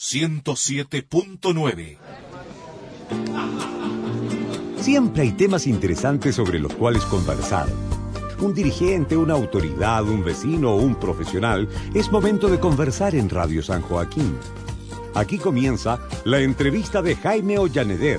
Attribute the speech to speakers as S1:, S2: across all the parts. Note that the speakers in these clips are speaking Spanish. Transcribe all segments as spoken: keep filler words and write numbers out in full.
S1: ciento siete punto nueve.
S2: Siempre hay temas interesantes sobre los cuales conversar. Un dirigente, una autoridad, un vecino o un profesional, es momento de conversar en Radio San Joaquín. Aquí comienza la entrevista de Jaime Ollaneder.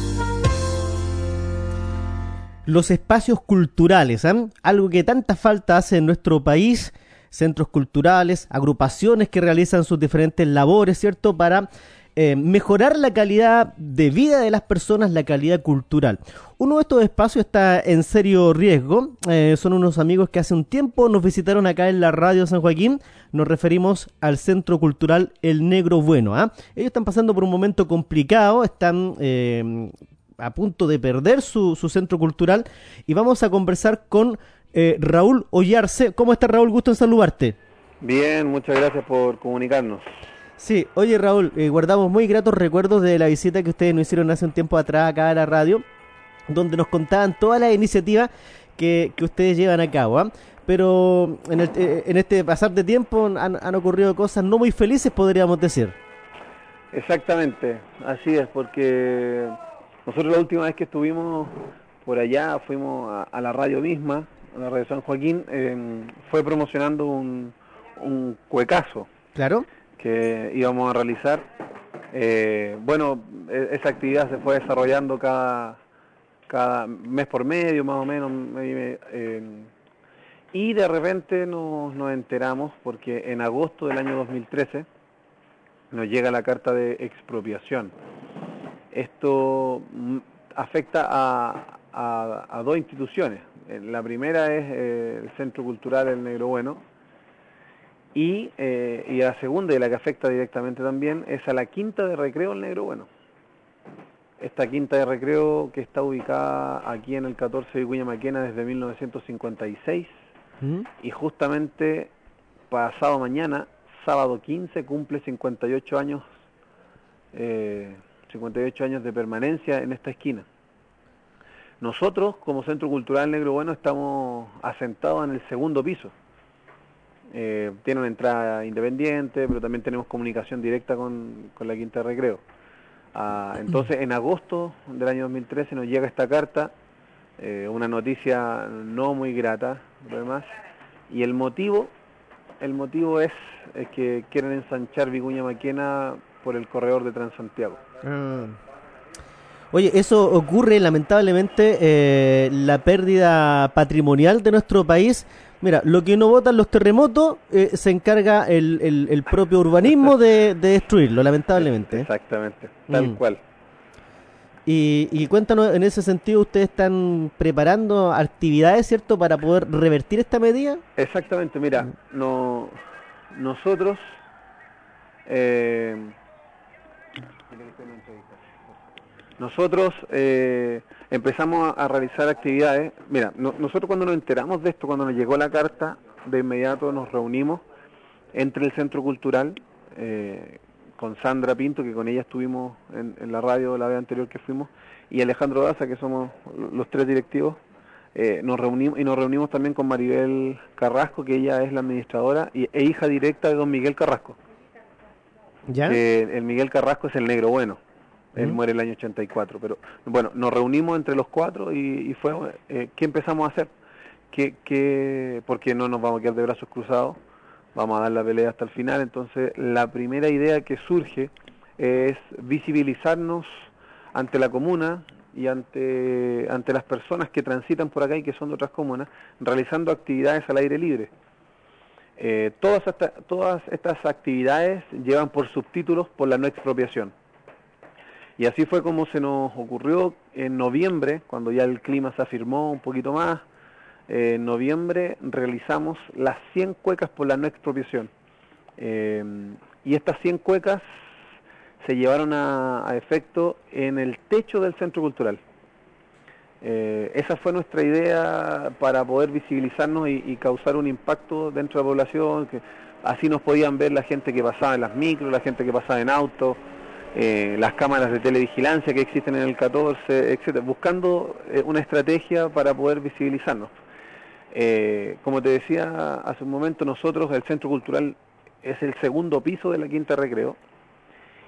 S3: Los espacios culturales, ¿eh? Algo que tanta falta hace en nuestro país, centros culturales, agrupaciones que realizan sus diferentes labores, ¿cierto?, para eh, mejorar la calidad de vida de las personas, la calidad cultural. Uno de estos espacios está en serio riesgo. Eh, son unos amigos que hace un tiempo nos visitaron acá en la Radio San Joaquín. Nos referimos al Centro Cultural El Negro Bueno, ¿eh? Ellos están pasando por un momento complicado, están eh, a punto de perder su, su centro cultural, y vamos a conversar con eh, Raúl Ollarse. ¿Cómo está, Raúl? Gusto en saludarte.
S4: Bien, muchas gracias por comunicarnos.
S3: Sí, oye, Raúl, eh, guardamos muy gratos recuerdos de la visita que ustedes nos hicieron hace un tiempo atrás acá a la radio, donde nos contaban todas las iniciativas que, que ustedes llevan a cabo, ¿eh? Pero en, el, en este pasar de tiempo han, han ocurrido cosas no muy felices, podríamos decir.
S4: Exactamente, así es, porque nosotros la última vez que estuvimos por allá, fuimos a, a la radio misma, a la Radio San Joaquín, eh, fue promocionando un, un cuecazo.
S3: Claro. Que
S4: íbamos a realizar. Eh, bueno, esa actividad se fue desarrollando cada, cada mes por medio, más o menos, eh, y de repente nos, nos enteramos, porque en agosto del año dos mil trece nos llega la carta de expropiación. Esto afecta a, a, a dos instituciones. La primera es eh, el Centro Cultural El Negro Bueno, y, eh, y la segunda, y la que afecta directamente también, es a la Quinta de Recreo El Negro Bueno. Esta Quinta de Recreo, que está ubicada aquí en el catorce de Vicuña Maquena desde mil novecientos cincuenta y seis, ¿Mm? y justamente pasado mañana, sábado quince, cumple cincuenta y ocho años, eh, cincuenta y ocho años de permanencia en esta esquina. Nosotros, como Centro Cultural Negro Bueno, estamos asentados en el segundo piso. Eh, tiene una entrada independiente, pero también tenemos comunicación directa con, con la Quinta de Recreo. Ah, entonces, en agosto del año dos mil trece nos llega esta carta, eh, una noticia no muy grata, además, y el motivo, el motivo es, es que quieren ensanchar Vicuña Maquena por el corredor de Transantiago.
S3: Ah. Oye, eso ocurre lamentablemente, eh, la pérdida patrimonial de nuestro país. Mira, lo que no votan los terremotos, eh, se encarga el, el, el propio urbanismo de, de destruirlo, lamentablemente.
S4: Exactamente, tal mm. cual.
S3: Y, y cuéntanos, en ese sentido, ¿ustedes están preparando actividades, cierto, para poder revertir esta medida?
S4: Exactamente, mira, mm. no, nosotros... Eh, Nosotros eh, empezamos a, a realizar actividades. Mira, no, nosotros cuando nos enteramos de esto, cuando nos llegó la carta, de inmediato nos reunimos entre el Centro Cultural, eh, con Sandra Pinto, que con ella estuvimos en, en la radio la vez anterior que fuimos, y Alejandro Daza, que somos los tres directivos. Eh, nos reunimos, y nos reunimos también con Maribel Carrasco, que ella es la administradora y, e hija directa de don Miguel Carrasco.
S3: ¿Ya?
S4: Que el Miguel Carrasco es el Negro Bueno. Él muere el año ochenta y cuatro, pero bueno, nos reunimos entre los cuatro y, y fue, eh, ¿qué empezamos a hacer? ¿Qué, qué, porque no nos vamos a quedar de brazos cruzados, vamos a dar la pelea hasta el final. Entonces, la primera idea que surge es visibilizarnos ante la comuna y ante, ante las personas que transitan por acá y que son de otras comunas, realizando actividades al aire libre. Eh, todas, esta, todas estas actividades llevan por subtítulos por la no expropiación. Y así fue como se nos ocurrió en noviembre, cuando ya el clima se afirmó un poquito más. Eh, en noviembre realizamos las cien cuecas por la no expropiación. Eh, y estas cien cuecas se llevaron a, a efecto en el techo del Centro Cultural. Eh, esa fue nuestra idea para poder visibilizarnos y, y causar un impacto dentro de la población, que así nos podían ver la gente que pasaba en las micros, la gente que pasaba en autos, Eh, las cámaras de televigilancia que existen en el catorce, etcétera, buscando eh, una estrategia para poder visibilizarnos. Eh, como te decía hace un momento, nosotros, el Centro Cultural es el segundo piso de la Quinta de Recreo,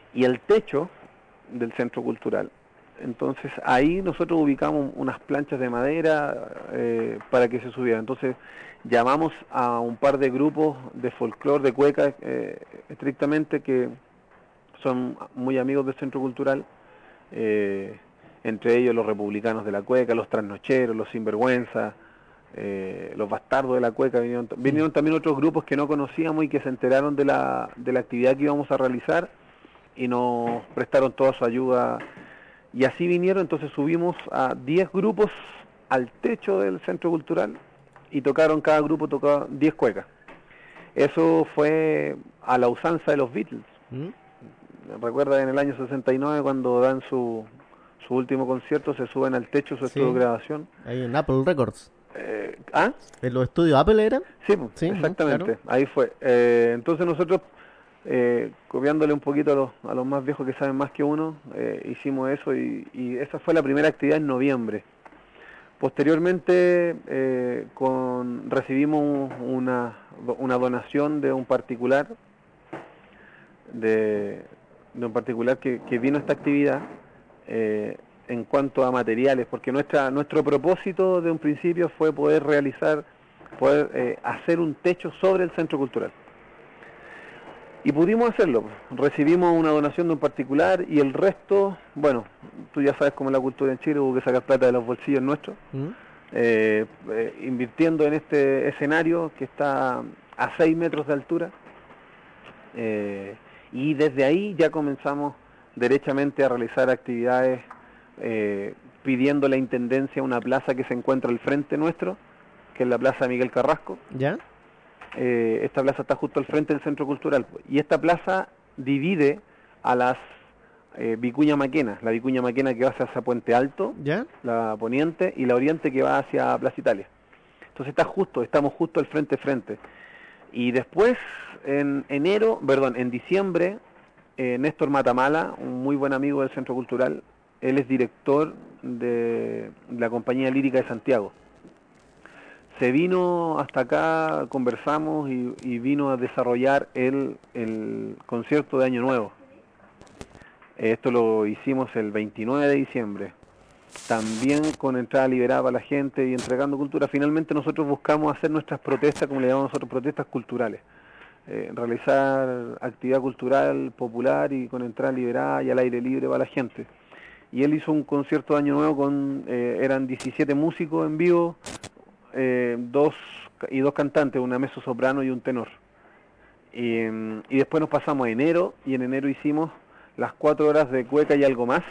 S4: y el techo del centro cultural. Entonces ahí nosotros ubicamos unas planchas de madera eh, para que se subieran. Entonces llamamos a un par de grupos de folclore, de cueca, eh, estrictamente, que son muy amigos del centro cultural, eh, entre ellos los republicanos de la cueca, los trasnocheros, los sinvergüenza, eh, los bastardos de la cueca. Vinieron, vinieron también otros grupos que no conocíamos y que se enteraron de la, de la actividad que íbamos a realizar y nos prestaron toda su ayuda. Y así vinieron, entonces subimos a diez grupos al techo del centro cultural y tocaron, cada grupo tocaba diez cuecas. Eso fue a la usanza de los Beatles. ¿Mm? Recuerda, en el año sesenta y nueve, cuando dan su, su último concierto, se suben al techo de su sí. estudio de grabación.
S3: Ahí en Apple Records.
S4: Eh, ¿Ah?
S3: ¿En los estudios Apple eran?
S4: Sí, sí, exactamente, claro. Ahí fue. Eh, entonces nosotros, eh, copiándole un poquito a los, a los más viejos que saben más que uno, eh, hicimos eso y, y esa fue la primera actividad en noviembre. Posteriormente eh, con, recibimos una, una donación de un particular, de, de un particular que, que vino a esta actividad eh, en cuanto a materiales, porque nuestra nuestro propósito de un principio fue poder realizar, poder eh, hacer un techo sobre el centro cultural. Y pudimos hacerlo. Recibimos una donación de un particular y el resto, bueno, tú ya sabes cómo es la cultura en Chile, hubo que sacar plata de los bolsillos nuestros, ¿Mm? eh, eh, invirtiendo en este escenario que está a seis metros de altura. Eh, y desde ahí ya comenzamos derechamente a realizar actividades, eh, pidiendo a la Intendencia una plaza que se encuentra al frente nuestro, que es la Plaza Miguel Carrasco.
S3: ¿Ya?
S4: Eh, esta plaza está justo al frente del Centro Cultural, y esta plaza divide a las eh, Vicuña Maquena, la Vicuña Maquena que va hacia Puente Alto,
S3: ¿ya?
S4: La Poniente, y la Oriente que va hacia Plaza Italia. Entonces está justo, estamos justo al frente frente. Y después, en enero, perdón, en diciembre, eh, Néstor Matamala, un muy buen amigo del Centro Cultural, él es director de la Compañía Lírica de Santiago. Se vino hasta acá, conversamos y, y vino a desarrollar el, el concierto de Año Nuevo. Esto lo hicimos el veintinueve de diciembre, también con entrada liberada para la gente y entregando cultura. Finalmente nosotros buscamos hacer nuestras protestas, como le llamamos nosotros, protestas culturales. Eh, realizar actividad cultural popular y con entrada liberada y al aire libre para la gente. Y él hizo un concierto de Año Nuevo con, eh, eran diecisiete músicos en vivo, Eh, dos y dos cantantes, una mezzosoprano y un tenor. Y, y después nos pasamos a enero, y en enero hicimos las cuatro horas de cueca y algo más,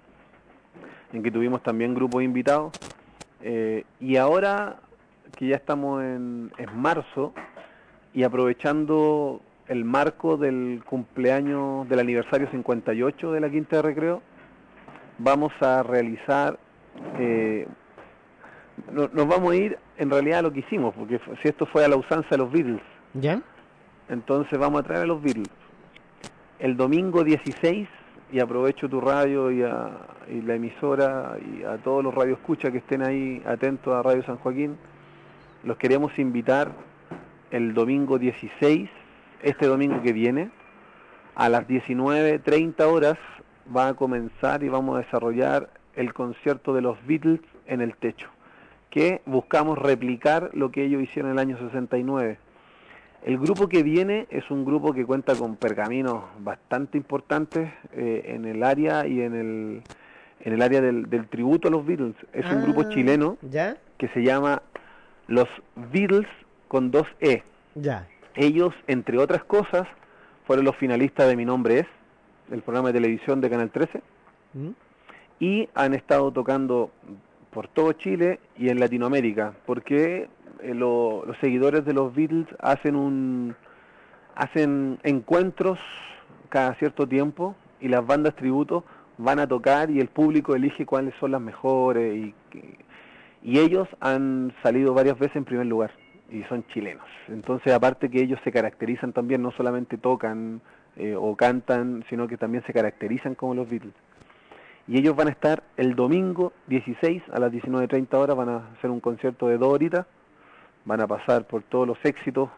S4: en que tuvimos también grupos invitados. Eh, y ahora que ya estamos en, en marzo, y aprovechando el marco del cumpleaños del aniversario cincuenta y ocho de la Quinta de Recreo, vamos a realizar... Eh, No, nos vamos a ir en realidad a lo que hicimos, porque si esto fue a la usanza de los Beatles,
S3: ¿ya?
S4: Entonces vamos a traer a los Beatles el domingo dieciséis, y aprovecho tu radio y, a, y la emisora y a todos los radioescuchas que estén ahí atentos a Radio San Joaquín. Los queremos invitar el domingo dieciséis, este domingo que viene, a las diecinueve treinta horas va a comenzar y vamos a desarrollar el concierto de los Beatles en el techo, que buscamos replicar lo que ellos hicieron en el año sesenta y nueve. El grupo que viene es un grupo que cuenta con pergaminos bastante importantes eh, en el área y en el en el área del, del tributo a los Beatles. Es ah, un grupo chileno, ¿ya?, que se llama Los Beatles con dos E.
S3: Ya.
S4: Ellos, entre otras cosas, fueron los finalistas de Mi Nombre Es, el programa de televisión de Canal trece, ¿Mm? y han estado tocando por todo Chile y en Latinoamérica, porque eh, lo, los seguidores de los Beatles hacen un hacen encuentros cada cierto tiempo, y las bandas tributo van a tocar y el público elige cuáles son las mejores, y, y ellos han salido varias veces en primer lugar y son chilenos. Entonces, aparte que ellos se caracterizan también, no solamente tocan eh, o cantan, sino que también se caracterizan como los Beatles. Y ellos van a estar el domingo dieciséis a las diecinueve treinta horas, van a hacer un concierto de dos horitas, van a pasar por todos los éxitos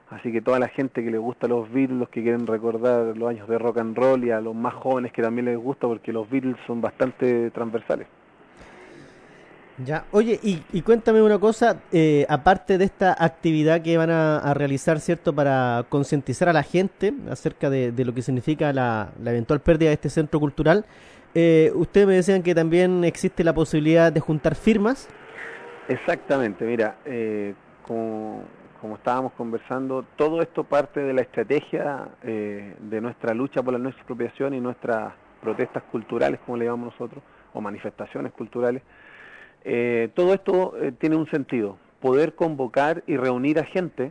S4: Así que toda la gente que le gusta los Beatles, los que quieren recordar los años de rock and roll, y a los más jóvenes que también les gusta, porque los Beatles son bastante transversales.
S3: Ya, oye, y, y cuéntame una cosa, eh, aparte de esta actividad que van a, a realizar, ¿cierto?, para concientizar a la gente acerca de, de lo que significa la, la eventual pérdida de este centro cultural, eh, ustedes me decían que también existe la posibilidad de juntar firmas.
S4: Exactamente, mira, eh, como, como estábamos conversando, todo esto parte de la estrategia eh, de nuestra lucha por la no expropiación y nuestras protestas culturales, como le llamamos nosotros, o manifestaciones culturales. Eh, todo esto eh, tiene un sentido, poder convocar y reunir a gente,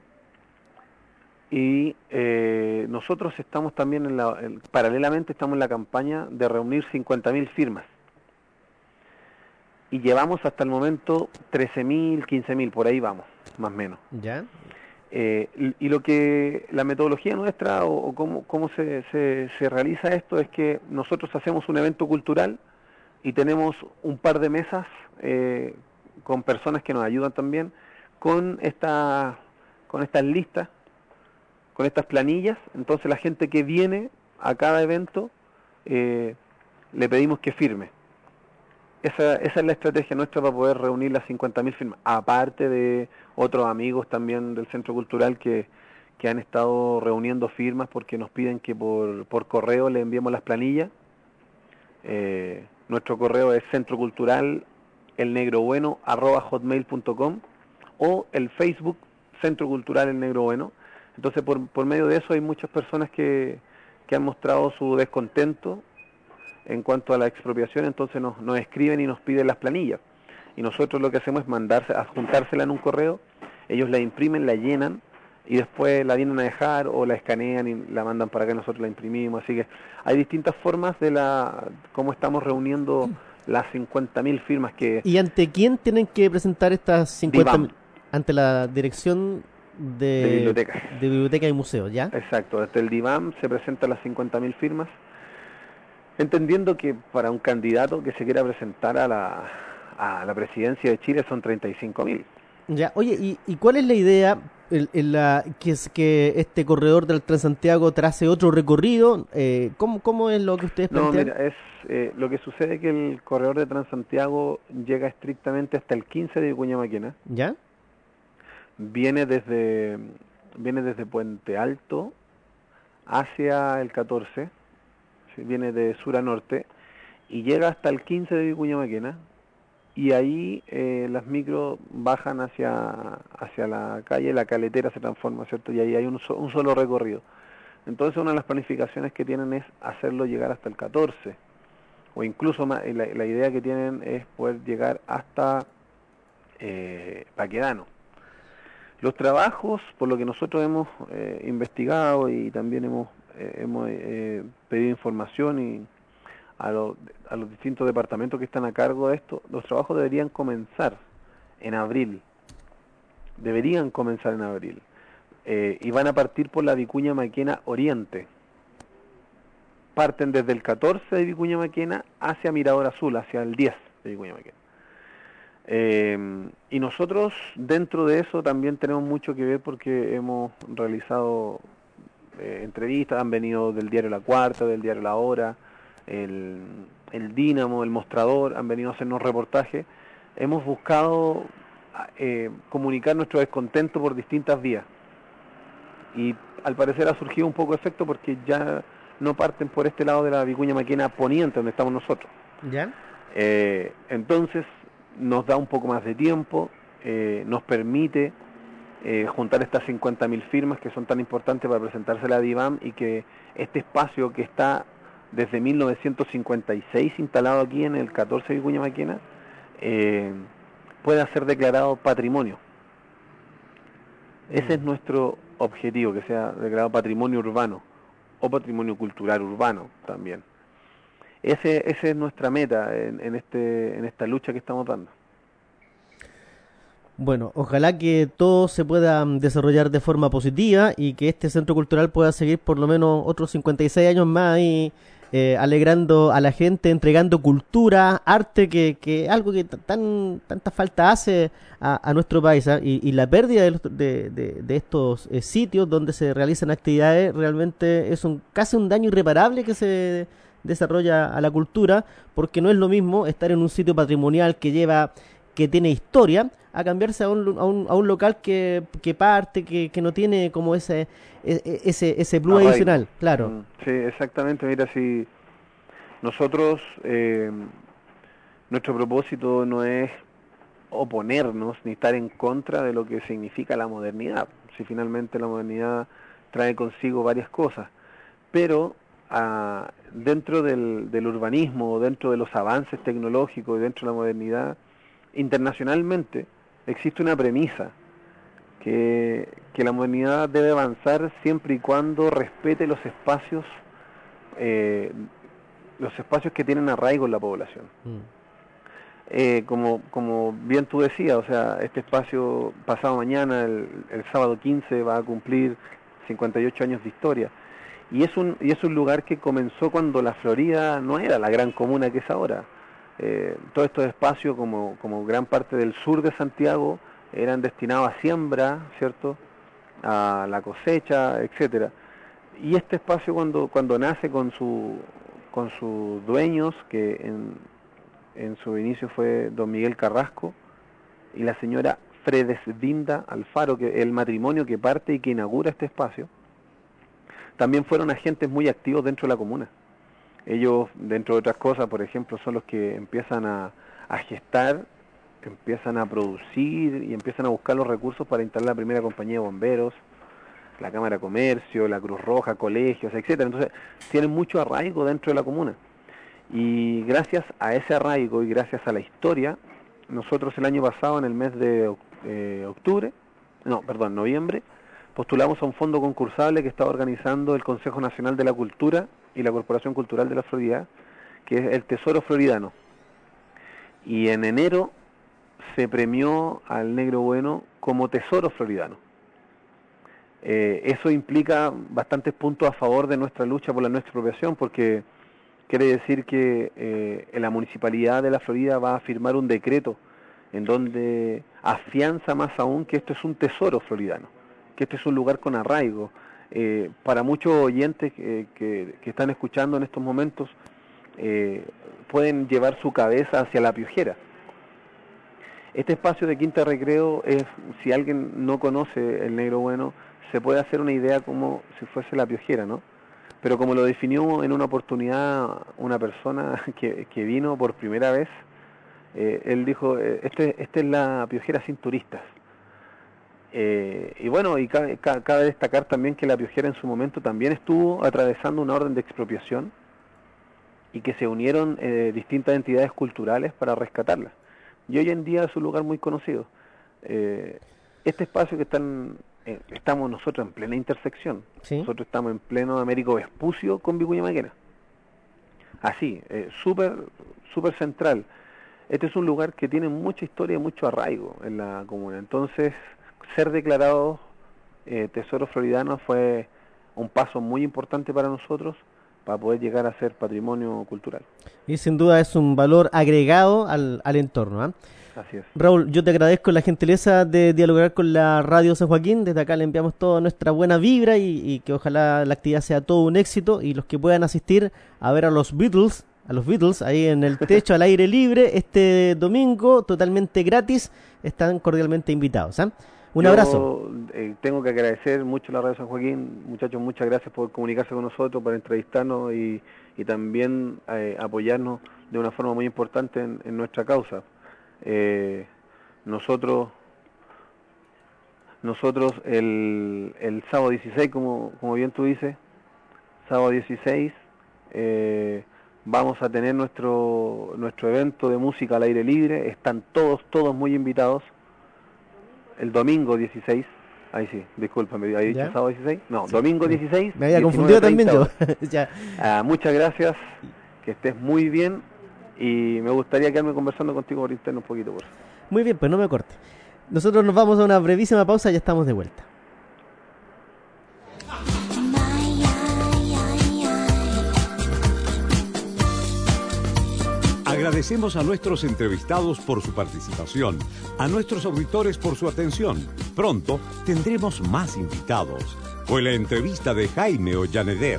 S4: y eh, nosotros estamos también, en la, en, paralelamente estamos en la campaña de reunir cincuenta mil firmas, y llevamos hasta el momento trece mil, quince mil, por ahí vamos, más o menos.
S3: ¿Ya?
S4: Eh, y, y lo que, la metodología nuestra, o, o cómo, cómo se, se, se realiza esto, es que nosotros hacemos un evento cultural, y tenemos un par de mesas eh, con personas que nos ayudan también con esta, con estas listas, con estas planillas. Entonces la gente que viene a cada evento eh, le pedimos que firme. Esa, esa es la estrategia nuestra para poder reunir las cincuenta mil firmas, aparte de otros amigos también del Centro Cultural que, que han estado reuniendo firmas porque nos piden que por, por correo le enviemos las planillas. Eh, nuestro correo es centrocultural elnegrobueno arroba hotmail punto com, o el Facebook Centro Cultural El Negro Bueno. Entonces por, por medio de eso hay muchas personas que, que han mostrado su descontento en cuanto a la expropiación, entonces nos, nos escriben y nos piden las planillas, y nosotros lo que hacemos es mandarse, adjuntársela en un correo, ellos la imprimen, la llenan, y después la vienen a dejar o la escanean y la mandan para acá y nosotros la imprimimos. Así que hay distintas formas de la cómo estamos reuniendo las cincuenta mil firmas que...
S3: ¿Y ante quién tienen que presentar estas cincuenta mil?
S4: DIVAM.
S3: Ante la dirección de,
S4: de bibliotecas.
S3: de biblioteca y museos, ¿ya?
S4: Exacto, desde el DIVAM se presentan las cincuenta mil firmas, entendiendo que para un candidato que se quiera presentar a la, a la presidencia de Chile son treinta y cinco mil.
S3: Ya, oye, ¿y, y cuál es la idea? El, el, la, que es que este corredor del Transantiago trace otro recorrido. Eh, ¿cómo, ¿Cómo es lo que ustedes plantean?
S4: No, mira, es eh, lo que sucede es que el corredor de Transantiago llega estrictamente hasta el quince de Vicuña Maquena.
S3: ¿Ya?
S4: Viene desde viene desde Puente Alto hacia el catorce, ¿sí? Viene de sur a norte y llega hasta el quince de Vicuña Maquena. Y ahí eh, las micros bajan hacia hacia la calle, la caletera se transforma, ¿cierto? Y ahí hay un, so, un solo recorrido. Entonces una de las planificaciones que tienen es hacerlo llegar hasta el catorce, o incluso más, la, la idea que tienen es poder llegar hasta eh, Baquedano. Los trabajos, por lo que nosotros hemos eh, investigado y también hemos, eh, hemos eh, pedido información y A, lo, a los distintos departamentos que están a cargo de esto, los trabajos deberían comenzar en abril, deberían comenzar en abril, eh, y van a partir por la Vicuña Maquena Oriente, parten desde el catorce de Vicuña Maquena hacia Mirador Azul, hacia el diez de Vicuña Maquena, eh, y nosotros dentro de eso también tenemos mucho que ver porque hemos realizado eh, entrevistas, han venido del diario La Cuarta, del diario La Hora, El, el Dínamo, el Mostrador, han venido a hacernos reportajes. Hemos buscado eh, comunicar nuestro descontento por distintas vías, y al parecer ha surgido un poco de efecto porque ya no parten por este lado de la Vicuña Maquena Poniente, donde estamos nosotros.
S3: ¿Ya?
S4: Eh, entonces nos da un poco más de tiempo, eh, nos permite eh, juntar estas cincuenta mil firmas que son tan importantes para presentarse a la DIVAM, y que este espacio que está desde mil novecientos cincuenta y seis instalado aquí en el catorce de Vicuña Maquena, eh, pueda ser declarado patrimonio. Ese es nuestro objetivo, que sea declarado patrimonio urbano, o patrimonio cultural urbano también. Ese, esa es nuestra meta en, en, este, en esta lucha que estamos dando.
S3: Bueno, ojalá que todo se pueda desarrollar de forma positiva y que este centro cultural pueda seguir por lo menos otros cincuenta y seis años más y eh, alegrando a la gente, entregando cultura, arte, que, que algo que tan tanta falta hace a, a nuestro país, ¿eh? y, y la pérdida de, los, de, de, de estos eh, sitios donde se realizan actividades realmente es un casi un daño irreparable que se desarrolla a la cultura, porque no es lo mismo estar en un sitio patrimonial que lleva, que tiene historia, a cambiarse a un, a un, a un local que, que parte, que, que no tiene como ese ese ese plus
S4: Arraigo.
S3: adicional, claro.
S4: Mm, sí, exactamente. Mira, si nosotros, eh, nuestro propósito no es oponernos ni estar en contra de lo que significa la modernidad. Si finalmente la modernidad trae consigo varias cosas, pero ah, dentro del, del urbanismo, dentro de los avances tecnológicos, dentro de la modernidad, internacionalmente existe una premisa que, que la modernidad debe avanzar siempre y cuando respete los espacios eh, los espacios que tienen arraigo en la población. Mm. Eh, como, como bien tú decías, o sea, este espacio pasado mañana, el, el sábado quince, va a cumplir cincuenta y ocho años de historia. Y es un, y es un lugar que comenzó cuando la Florida no era la gran comuna que es ahora. Eh, todos estos espacios, como, como gran parte del sur de Santiago, eran destinados a siembra, ¿cierto?, a la cosecha, etcétera. Y este espacio cuando, cuando nace con, su, con sus dueños, que en, en su inicio fue don Miguel Carrasco y la señora Fredesvinda Alfaro, que el matrimonio que parte y que inaugura este espacio, también fueron agentes muy activos dentro de la comuna. Ellos, dentro de otras cosas, por ejemplo, son los que empiezan a, a gestar, empiezan a producir y empiezan a buscar los recursos para instalar la primera compañía de bomberos, la Cámara de Comercio, la Cruz Roja, colegios, etcétera. Entonces, tienen mucho arraigo dentro de la comuna. Y gracias a ese arraigo y gracias a la historia, nosotros el año pasado, en el mes de eh, octubre, no, perdón, noviembre, postulamos a un fondo concursable que estaba organizando el Consejo Nacional de la Cultura y la Corporación Cultural de la Florida, que es el Tesoro Floridano. Y en enero se premió al Negro Bueno como Tesoro Floridano. Eh, eso implica bastantes puntos a favor de nuestra lucha por la nuestra expropiación, porque quiere decir que eh, la Municipalidad de la Florida va a firmar un decreto en donde afianza más aún que esto es un tesoro floridano, que este es un lugar con arraigo. Eh, para muchos oyentes que, que, que están escuchando en estos momentos, eh, pueden llevar su cabeza hacia La Piojera. Este espacio de Quinta Recreo es, si alguien no conoce el Negro Bueno, se puede hacer una idea como si fuese La Piojera, ¿no? Pero como lo definió en una oportunidad una persona que, que vino por primera vez, eh, él dijo, eh, este, este es La Piojera sin turistas. Eh, y bueno, y cabe, cabe destacar también que La Piojera en su momento también estuvo atravesando una orden de expropiación y que se unieron eh, distintas entidades culturales para rescatarla. Y hoy en día es un lugar muy conocido. Eh, este espacio que están, eh, estamos nosotros en plena intersección. ¿Sí? Nosotros estamos en pleno Américo Vespucio con Vicuña Maquena. Así, eh, súper súper central. Este es un lugar que tiene mucha historia y mucho arraigo en la comuna. Entonces, ser declarado eh, Tesoro Floridano fue un paso muy importante para nosotros para poder llegar a ser patrimonio cultural.
S3: Y sin duda es un valor agregado al, al entorno, ¿eh?
S4: Así es.
S3: Raúl, yo te agradezco la gentileza de dialogar con la Radio San Joaquín. Desde acá le enviamos toda nuestra buena vibra y, y que ojalá la actividad sea todo un éxito, y los que puedan asistir a ver a los Beatles, a los Beatles ahí en el techo al aire libre este domingo, totalmente gratis, están cordialmente invitados, ¿eh? Un
S4: Yo,
S3: abrazo.
S4: Eh, tengo que agradecer mucho a la Radio San Joaquín. Muchachos, muchas gracias por comunicarse con nosotros, por entrevistarnos y, y también eh, apoyarnos de una forma muy importante en, en nuestra causa. Eh, nosotros nosotros el, el sábado dieciséis, como, como bien tú dices, sábado dieciséis, eh, vamos a tener nuestro, nuestro evento de música al aire libre. Están todos, todos muy invitados. El domingo dieciséis, ahí sí, discúlpame, ¿había dicho sábado dieciséis? No, sí, domingo dieciséis.
S3: Me había confundido también yo. Ya.
S4: Ah, muchas gracias, que estés muy bien y me gustaría quedarme conversando contigo por interno un poquito, por favor.
S3: Muy bien, pues no me corte. Nosotros nos vamos a una brevísima pausa y ya estamos de vuelta.
S2: Agradecemos a nuestros entrevistados por su participación, a nuestros auditores por su atención. Pronto tendremos más invitados. Fue la entrevista de Jaime Ollaneder.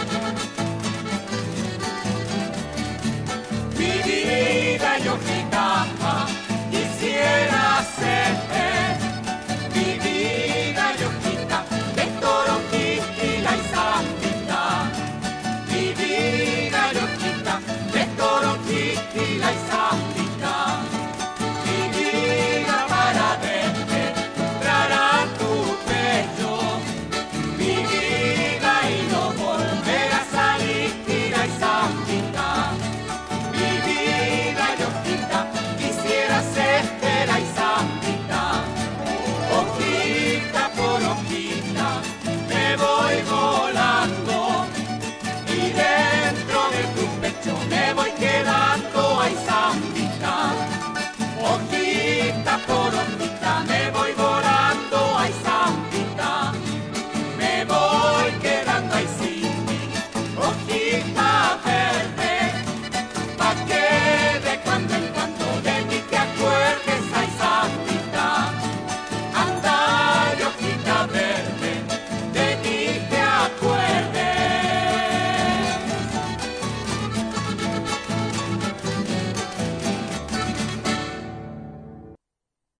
S5: Mi vida yo quita